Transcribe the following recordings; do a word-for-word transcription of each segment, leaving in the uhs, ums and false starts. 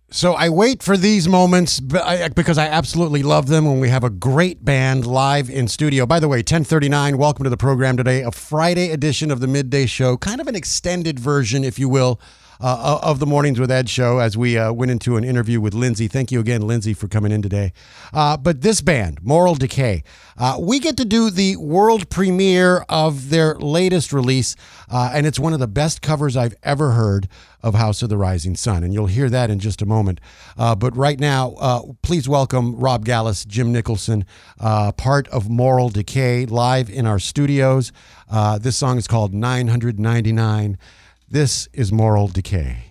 So I wait for these moments because I absolutely love them when we have a great band live in studio. By the way, ten thirty-nine, welcome to the program today, a Friday edition of the Midday Show, kind of an extended version, if you will, uh, of the Mornings with Ed show as we uh, went into an interview with Lindsay. Thank you again, Lindsay, for coming in today. Uh, but this band, Moral Decay, uh, we get to do the world premiere of their latest release, uh, and it's one of the best covers I've ever heard of House of the Rising Sun, and you'll hear that in just a moment. Uh, but right now, uh, please welcome Rob Gallus, Jim Nicholson, uh, part of Moral Decay, live in our studios. Uh, this song is called nine ninety-nine. This is Moral Decay.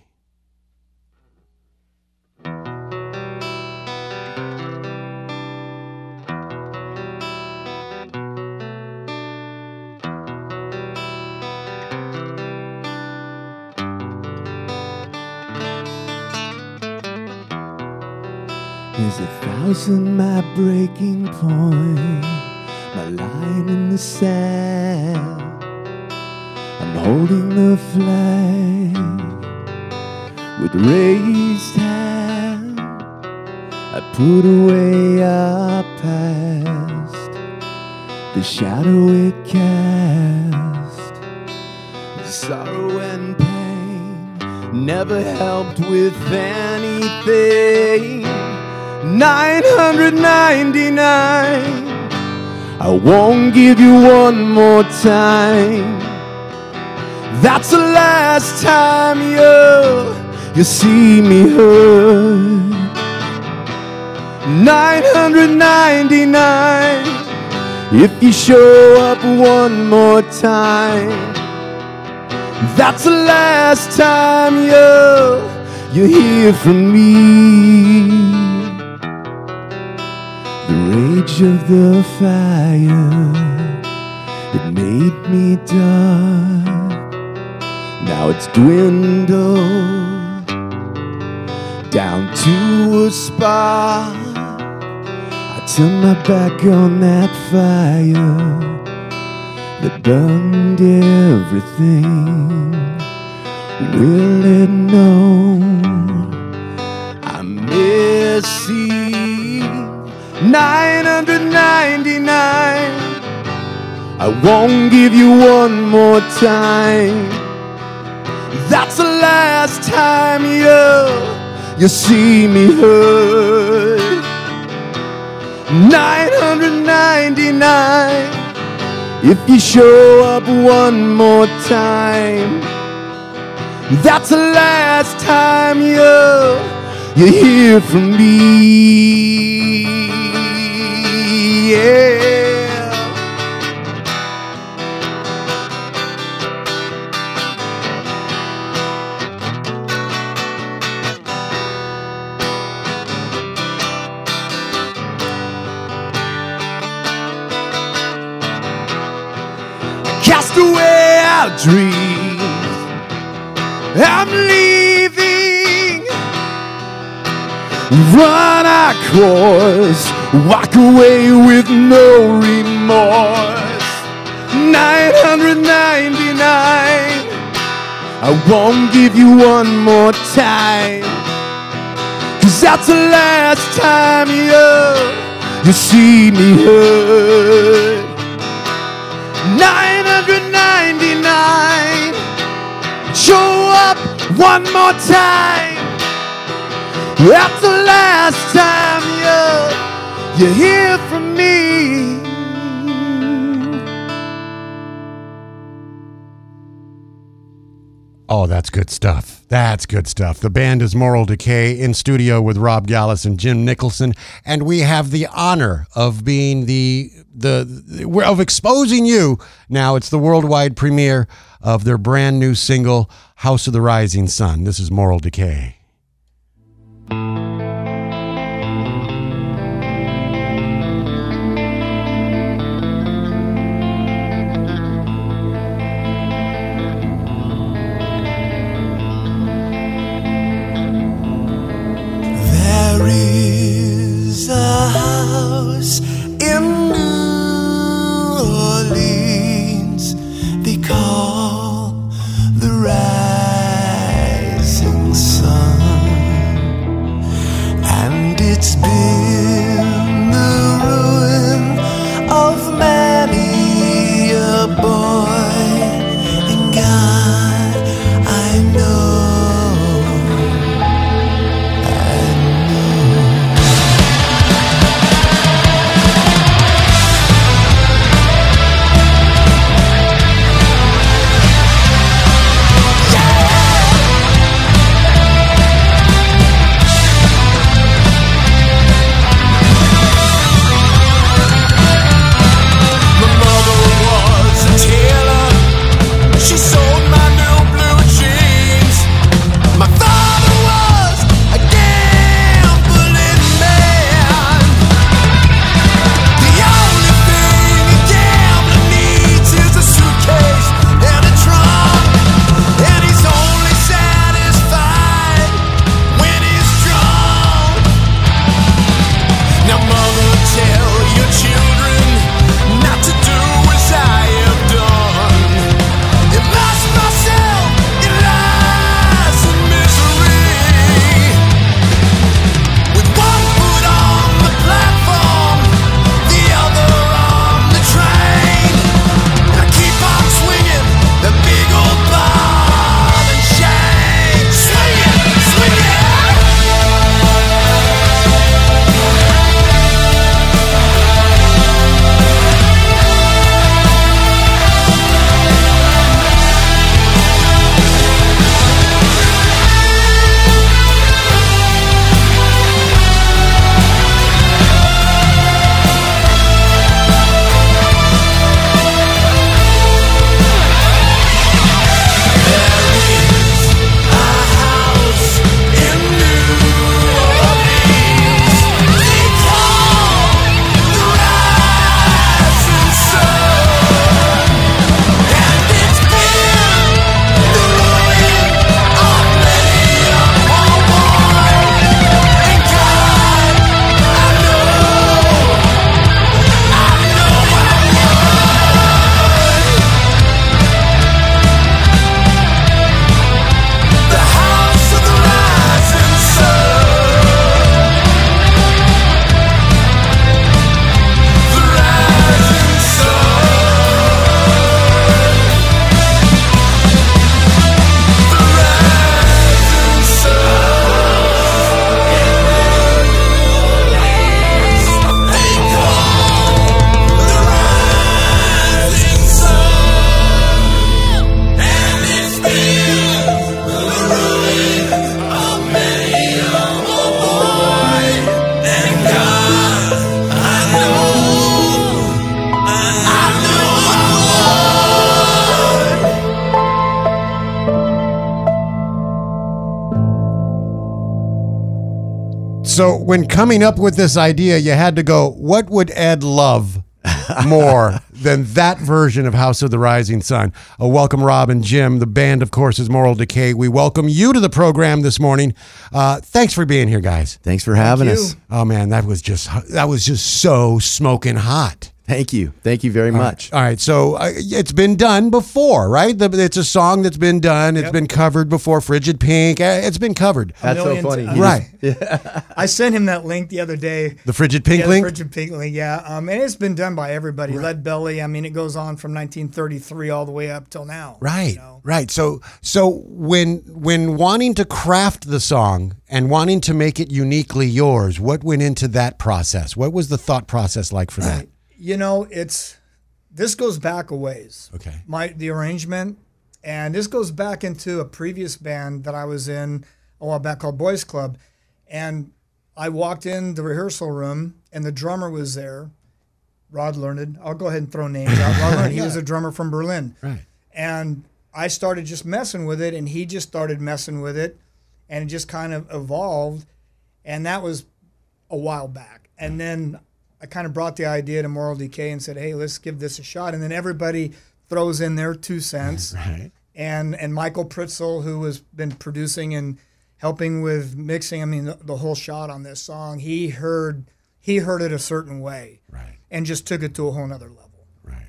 There's a thousand my breaking point, my line in the sand. I'm holding the flag with raised hand. I put away our past, the shadow it cast. The sorrow and pain never helped with anything. nine ninety-nine, I won't give you one more time. That's the last time you, you see me hurt. nine ninety-nine, if you show up one more time. That's the last time you, you hear from me. The rage of the fire, it made me dark. Now it's dwindled down to a spark. I turn my back on that fire that burned everything. Will it know I'm missing? nine ninety-nine, I won't give you one more time. That's the last time you, you see me hurt. nine ninety-nine, if you show up one more time. That's the last time you, you hear from me. Yeah. Cast away our dreams, I'm leaving. Run our course, walk away with no remorse. nine ninety-nine, I won't give you one more time. Cause that's the last time you, you see me hurt. nine ninety-nine, show up one more time. That's the last time you, you hear from me. Oh, that's good stuff. That's good stuff. The band is Moral Decay, in studio with Rob Gallus and Jim Nicholson, and we have the honor of being the the of exposing you. Now it's the worldwide premiere of their brand new single, House of the Rising Sun. This is Moral Decay. There is a house in New Orleans they call the Rising Sun. it's been the ruin of many a boy, and God, I know. So when coming up with this idea, you had to go, what would Ed love more than that version of House of the Rising Sun? Uh, welcome, Rob and Jim. The band, of course, is Moral Decay. We welcome you to the program this morning. Uh, thanks for being here, guys. Thanks for having Thank us. you. Oh, man, that was just that was just so smoking hot. Thank you. Thank you very much. All right, so uh, it's been done before, right? The, it's a song that's been done. It's Yep. been covered before. Frigid Pink. Uh, It's been covered. A That's so million funny. times. He Right. just- I sent him that link the other day. The Frigid Pink yeah, link? The Frigid Pink link, yeah. Um, and it's been done by everybody. Lead Belly. I mean, it goes on from nineteen thirty-three all the way up till now. Right, You know? right. So, so when when wanting to craft the song and wanting to make it uniquely yours, what went into that process? What was the thought process like for that? You know, it's this goes back a ways. Okay. My the arrangement, and this goes back into a previous band that I was in a while back called Boys Club, and I walked in the rehearsal room and the drummer was there, Rod Learned. I'll go ahead and throw names out. Rod Learned. He was a drummer from Berlin. Right. And I started just messing with it, and he just started messing with it, and it just kind of evolved. And that was a while back. And then I kind of brought the idea to Moral Decay and said, hey, let's give this a shot. And then everybody throws in their two cents. Right. And and Michael Pritzel, who has been producing and helping with mixing, I mean, the, the whole shot on this song, he heard he heard it a certain way Right. and just took it to a whole nother level. Right.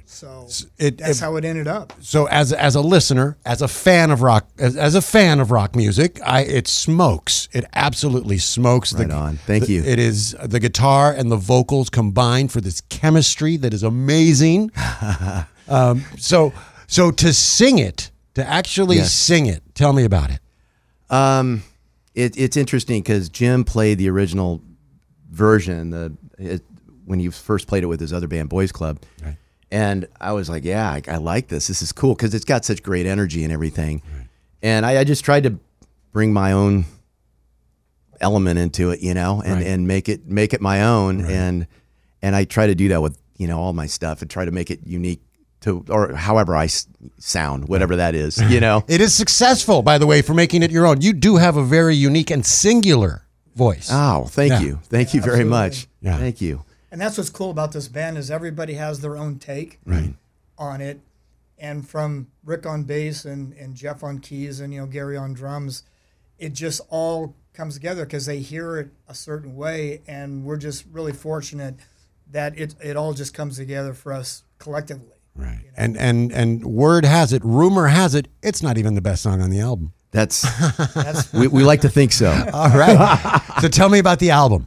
So It- that's it- how it ended up. So as as a listener, as a fan of rock, as, as a fan of rock music, I it smokes. It absolutely smokes. Right on. Thank the- you. It is the guitar and the vocals combined for this chemistry that is amazing. um, so so to sing it, to actually Yes. sing it, tell me about it. Um, it, it's interesting because Jim played the original version the it, when he first played it with his other band, Boys Club, Right. and I was like, yeah, I, I like this. This is cool because it's got such great energy and everything. Right. And I, I just tried to bring my own element into it, you know, and, Right. and make it make it my own. Right. And and I try to do that with you know all my stuff and try to make it unique to or however I s- sound, whatever that is, you know. It is successful, by the way, for making it your own. You do have a very unique and singular voice. Oh, thank Yeah. you. Thank you very Absolutely. much. Yeah. Thank you. And that's what's cool about this band is everybody has their own take Right. on it. And from Rick on bass and, and Jeff on keys and, you know, Gary on drums, it just all comes together because they hear it a certain way. And we're just really fortunate that it, it all just comes together for us collectively. Right. And and and word has it, rumor has it, it's not even the best song on the album. That's That's we, we like to think so. All right. So tell me about the album.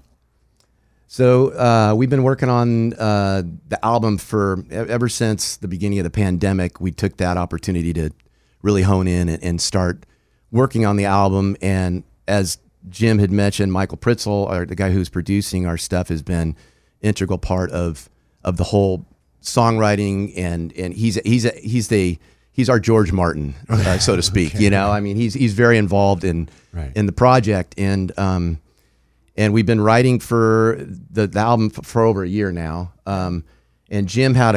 So uh, we've been working on uh, the album for e- ever since the beginning of the pandemic. We took that opportunity to really hone in and, and start working on the album. And as Jim had mentioned, Michael Pritzel, or the guy who's producing our stuff, has been integral part of of the whole songwriting. And and he's he's a, he's the he's our George Martin, uh, so to speak. You know, I mean, he's he's very involved in Right. in the project. And um, And we've been writing for the, the album f- for over a year now. Um, and Jim had a,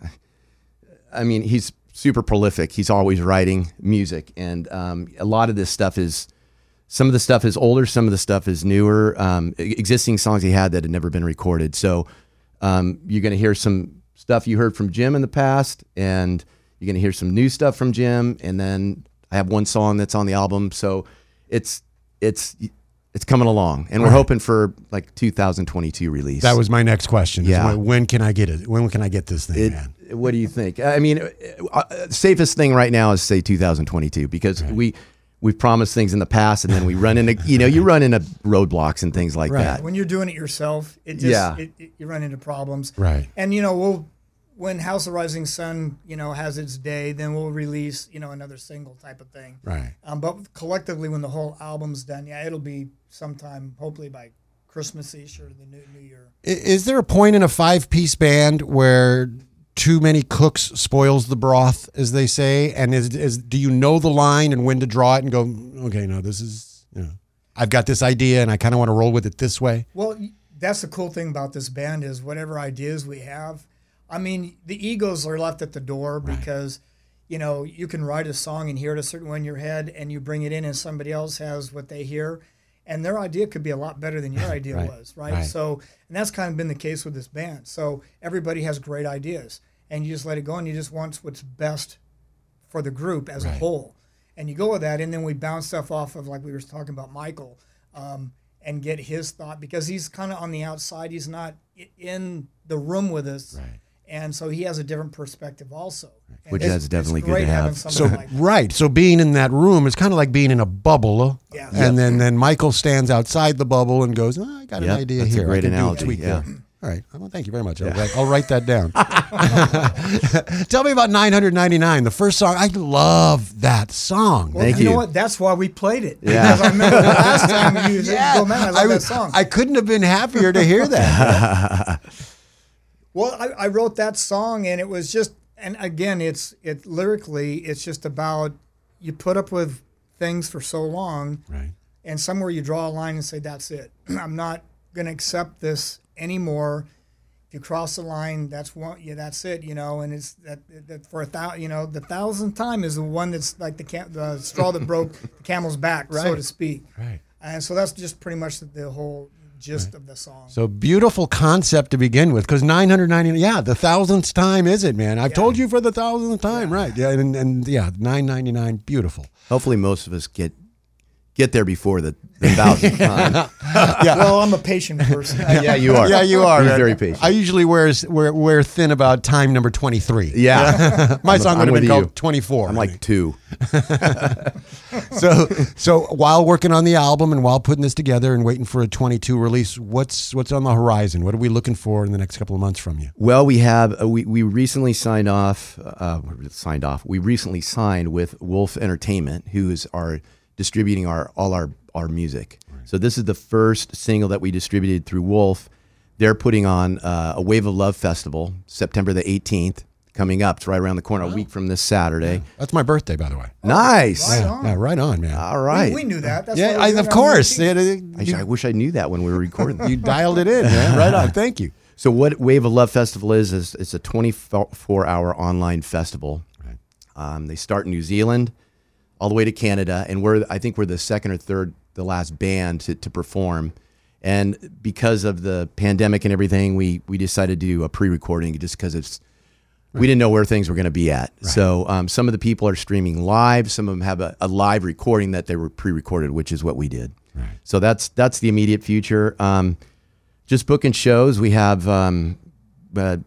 I mean, he's super prolific. He's always writing music. And um, a lot of this stuff is, some of the stuff is older, some of the stuff is newer, um, e- existing songs he had that had never been recorded. So um, you're going to hear some stuff you heard from Jim in the past, and you're going to hear some new stuff from Jim. And then I have one song that's on the album. So it's, it's, It's coming along, and we're Right. hoping for like two thousand twenty-two release. That was my next question. is Yeah. When, when can I get it? When can I get this thing, it. man? What do you think? I mean, uh, uh, safest thing right now is say two thousand twenty-two because Right. we we've promised things in the past, and then we run into you know you run into roadblocks and things like Right. that. when you're doing it yourself, it just Yeah. it, it, you run into problems. Right. And you know, we'll when House of Rising Sun, you know, has its day, then we'll release, you know, another single type of thing. Right. Um, but collectively, when the whole album's done, yeah, it'll be sometime, hopefully by Christmas-ish or the new New Year. I- Is there a point in a five-piece band where too many cooks spoils the broth, as they say? And is, is do you know the line and when to draw it and go, okay, no, this is, you know, I've got this idea and I kind of want to roll with it this way? Well, y- that's the cool thing about this band is whatever ideas we have, I mean, the egos are left at the door because, you know, you can write a song and hear it a certain way in your head, and you bring it in, and somebody else has what they hear, and their idea could be a lot better than your idea Right. was, right? Right. So, and that's kind of been the case with this band. So everybody has great ideas, and you just let it go, and you just want what's best for the group as Right. a whole, and you go with that, and then we bounce stuff off of, like we were talking about Michael, um, and get his thought because he's kind of on the outside. He's not i- in the room with us. Right. And so he has a different perspective also. And Which it's- that's definitely it's good great to having have. So somebody like right, so being in that room is kind of like being in a bubble, Yeah. and then then Michael stands outside the bubble and goes, oh, "I got an Yep, idea that's a here. I great can do a analogy, tweak yeah. there." All right, well, thank you very much. I'll, write, I'll write that down. Tell me about nine ninety-nine, the first song. I love that song. Well, Thank you know you. what? That's why we played it. Yeah. Because I remember the last time you said, "Oh man, I love I, that was- song." I couldn't have been happier to hear that. Well, I, I wrote that song, and it was just, and again, it's it lyrically, it's just about you put up with things for so long, Right. and somewhere you draw a line and say, "That's it. I'm not going to accept this anymore." If you cross the line, that's one. Yeah, that's it. You know, and it's that, that for a thousand. You know, the thousandth time is the one that's like the cam- the straw that broke the camel's back, so Right. to speak. Right. And so that's just pretty much the, the whole gist of the song. So beautiful concept to begin with, because nine ninety-nine, yeah, the thousandth time is it, man? I've told you for the thousandth time, right? Yeah, and, and yeah, nine ninety-nine, beautiful. Hopefully, most of us get get there before the, the thousandth time. Yeah. Well, I'm a patient person. yeah, you are. Yeah, you are. He's man. very patient. I usually wear, wear wear thin about time number twenty-three. Yeah. My song I'm would have with been you. called twenty-four. I'm I like think. two. so so while working on the album and while putting this together and waiting for a twenty-two release, what's what's on the horizon? What are we looking for in the next couple of months from you? Well, we have uh, we we recently signed off. Uh, signed off. We recently signed with Wolf Entertainment, who is our distributing our all our our music. Right. So this is the first single that we distributed through Wolf. They're putting on uh, a Wave of Love festival, September the eighteenth, coming up. It's right around the corner, wow. a week from this Saturday. Yeah. That's my birthday, by the way. Nice. Right yeah, on. yeah, right on, man. All right. We, we knew that. That's yeah, why we I, did of it on course. the eighteenth. It- it- I, you, I wish I knew that when we were recording. you dialed it in, man. Right on. Thank you. So what Wave of Love Festival is, is it's a twenty-four hour online festival. Right. Um, they start in New Zealand all the way to Canada, and we're I think we're the second or third, the last band to, to perform. And because of the pandemic and everything, we we decided to do a pre-recording just because it's right. we didn't know where things were going to be at. Right. So um, some of the people are streaming live. Some of them have a, a live recording that they were pre-recorded, which is what we did. Right. So that's that's the immediate future. Um, just booking shows. We have um, uh,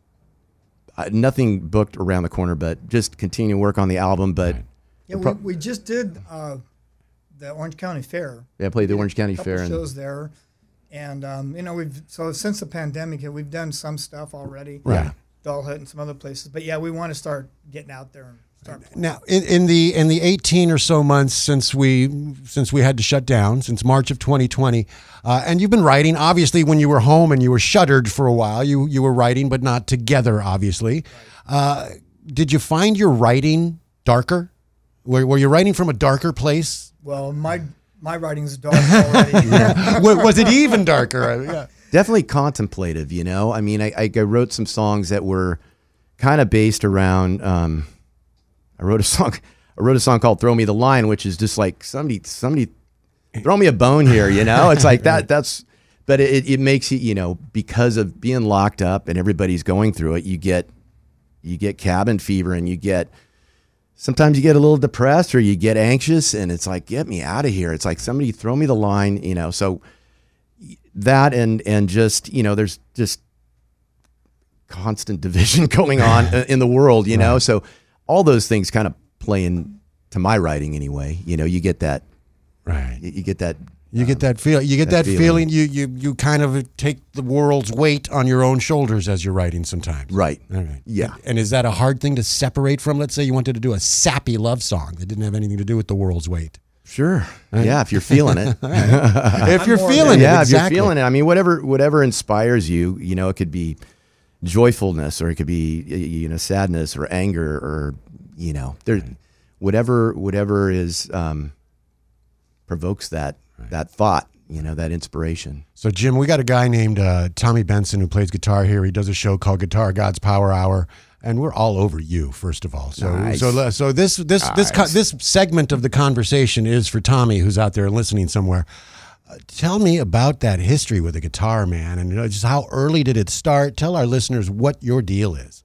nothing booked around the corner, but just continue to work on the album. But Right. Yeah, we, we just did uh, the Orange County Fair. yeah, I played the Orange County couple Fair and shows there, and um, you know we've so since the pandemic, we've done some stuff already. Right. Doll Hut and some other places, but yeah, we want to start getting out there and start playing. Now, in, in the in the eighteen or so months since we since we had to shut down, since March of twenty twenty, uh, and you've been writing. Obviously, when you were home and you were shuttered for a while, you you were writing, but not together. Obviously, uh, did you find your writing darker? Were, were you writing from a darker place? Well, my my writing's dark already. was, was it even darker? Yeah. definitely contemplative, you know? I mean, I, I wrote some songs that were kind of based around, um, I wrote a song, I wrote a song called Throw Me the Line, which is just like somebody, somebody throw me a bone here, you know? It's like that, that's, but it, it makes you, you know, because of being locked up and everybody's going through it, you get, you get cabin fever and you get, sometimes you get a little depressed or you get anxious and it's like, get me out of here. It's like somebody throw me the line, you know? So that, and, and just, you know, there's just constant division going on in the world, you know? So all those things kind of play in to my writing anyway. You know, you get that, Right. you, you get that, You get that feel. You get that, that feeling. feeling. You you you kind of take the world's weight on your own shoulders as you're writing sometimes. right. All right. Yeah. And is that a hard thing to separate from? Let's say you wanted to do a sappy love song that didn't have anything to do with the world's weight. Sure. Yeah. If you're feeling it. If you're more feeling it, yeah. exactly. If you're feeling it. I mean, whatever, whatever inspires you, you know, it could be joyfulness or it could be, you know, sadness or anger or, you know, there, whatever, whatever is, um, provokes that, that thought, you know, that inspiration. So, Jim, we got a guy named uh, Tommy Benson who plays guitar here. He does a show called Guitar God's Power Hour, and we're all over you. First of all, so Nice. so so this this this co- Nice. this segment of the conversation is for Tommy, who's out there listening somewhere. Uh, tell me about that history with the guitar, man, and you know, just how early did it start? Tell our listeners what your deal is.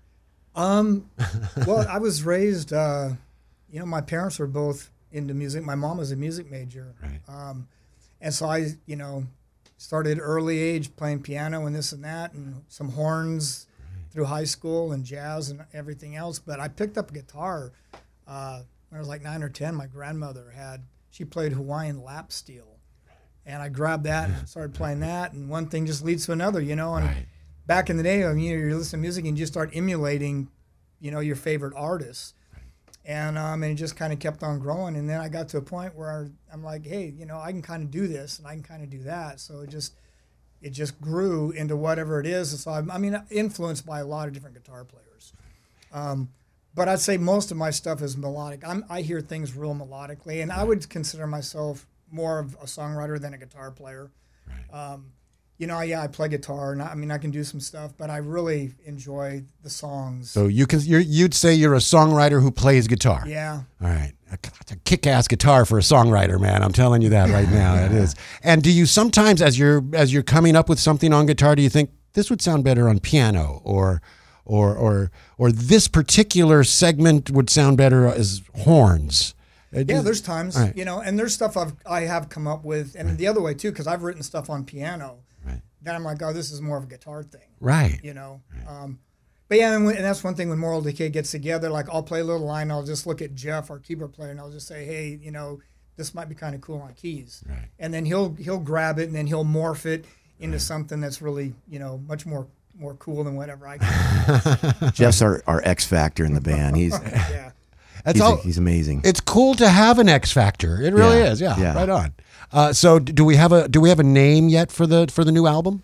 Um, well, I was raised, uh, you know, my parents were both into music. My mom was a music major. Right. Um, and so I, you know, started early age playing piano and this and that and some horns right. through high school and jazz and everything else. But I picked up a guitar uh, when I was like nine or ten. My grandmother had, she played Hawaiian lap steel. And I grabbed that and started playing that. And one thing just leads to another, you know. And Right. back in the day, I mean, you're listening to music and you just start emulating, you know, your favorite artists. And um, and it just kind of kept on growing. And then I got to a point where I'm like, hey, you know, I can kind of do this and I can kind of do that. So it just it just grew into whatever it is. And so I'm, I mean, influenced by a lot of different guitar players. Um, but I'd say most of my stuff is melodic. I'm, I hear things real melodically, and I would consider myself more of a songwriter than a guitar player. Right. Um, you know, yeah, I play guitar, and I, I mean, I can do some stuff, but I really enjoy the songs. So you can you're, you'd say you're a songwriter who plays guitar. Yeah. All right. It's a kick-ass guitar for a songwriter, man. I'm telling you that right now. It is. And do you sometimes, as you're as you're coming up with something on guitar, do you think this would sound better on piano, or or or or this particular segment would sound better as horns? It Yeah, is- there's times, Right. you know, and there's stuff I've I have come up with, and the other way too, because I've written stuff on piano. Right. Then I'm like, oh, this is more of a guitar thing, Right. you know. Um, but yeah, and, when, and that's one thing when Moral Decay gets together. Like, I'll play a little line, I'll just look at Jeff, our keyboard player, and I'll just say, hey, you know, this might be kind of cool on keys. Right. And then he'll he'll grab it and then he'll morph it into something that's really, you know, much more more cool than whatever I can. Jeff's our, our X factor in the band. He's Yeah. That's he's, all. he's amazing. It's cool to have an X factor. It really Yeah, is. Yeah, yeah. right on. Uh, so, d- do we have a do we have a name yet for the for the new album?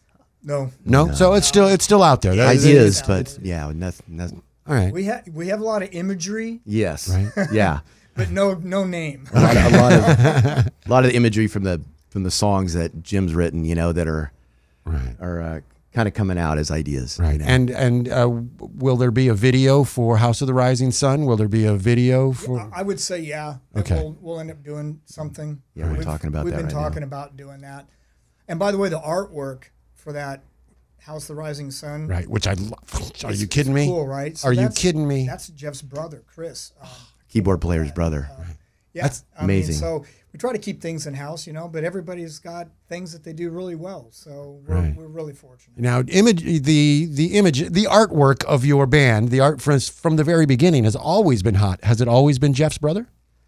No. No. So it's still it's still out there. That is- Ideas, it's- but yeah, nothing. nothing. All right. We have we have a lot of imagery, Yes. Right. Yeah. but no no name. A lot, of, a lot of a lot of the imagery from the from the songs that Jim's written, you know, that are Right. are uh, kind of coming out as ideas. you Right. know. And and uh, will there be a video for House of the Rising Sun? Will there be a video for? I would say yeah. that Okay. We'll, we'll end up doing something. Yeah, we're We've- talking about We've that been right now. talking about doing that. And by the way, the artwork for that House of the Rising Sun. Right. Which I love. Are is- you kidding is me? Cool, right? So Are you that's- kidding me? That's Jeff's brother, Chris. Um, Keyboard player's brother. yeah, That's I amazing. Mean, so we try to keep things in house, you know, but everybody's got things that they do really well. So we're, Right. we're really fortunate. Now, image the the image the artwork of your band, the art from from the very beginning has always been hot. Has it always been Jeff's brother?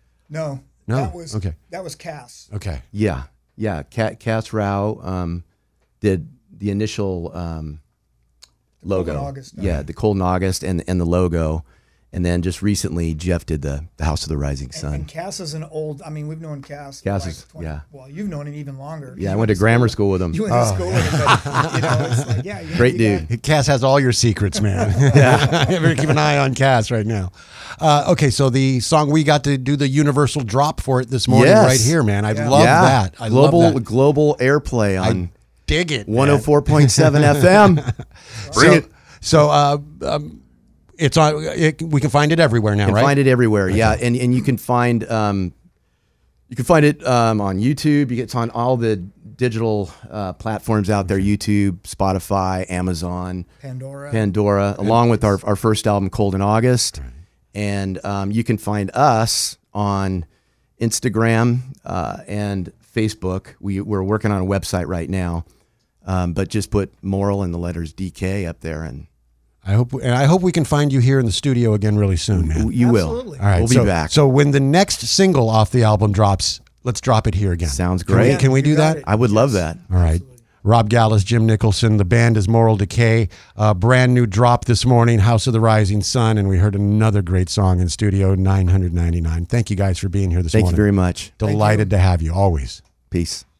No, No? that was Okay. That was Cass. Okay. Yeah. Yeah. Cat Cass Rao um, did the initial um, logo. Cold in August, Yeah, okay. the Cold in August and and the logo. And then just recently, Jeff did the, the House of the Rising And, Sun. and Cass is an old. I mean, we've known Cass. for Cass like is- twenty yeah. Well, you've known him even longer. Yeah, I You went to grammar school with him. You went to school with him, but, you know, it's like, yeah, you, Great you dude. got- Cass has all your secrets, man. yeah. You better keep an eye on Cass right now. Uh, okay, so the song we got to do the universal drop for it this morning Yes. right here, man. I Yeah. love yeah. that. I global love that. global airplay on Dig it. one oh man. four point seven F M. Bring So, it. so uh, um, it's on. It, we can find it everywhere now, You can right? find it everywhere. Yeah, and and you can find um, you can find it um, on YouTube. You get on all the digital uh, platforms out there: YouTube, Spotify, Amazon, Pandora. Pandora, along with our our first album, Cold in August. And um, you can find us on Instagram uh, and Facebook. We we're working on a website right now, um, but just put Moral and the letters D K up there, and I hope, and I hope we can find you here in the studio again really soon, man. you Absolutely. will. All right, we'll be so, back. So when the next single off the album drops, let's drop it here again. Sounds Can we- great. Can we, You do got that? it. I would love that. All right. Rob Gallus, Jim Nicholson. The band is Moral Decay. Uh, brand new drop this morning, House of the Rising Sun, and we heard another great song in studio nine ninety-nine. Thank you guys for being here this Thank you morning. very much. Delighted to have you always. Peace.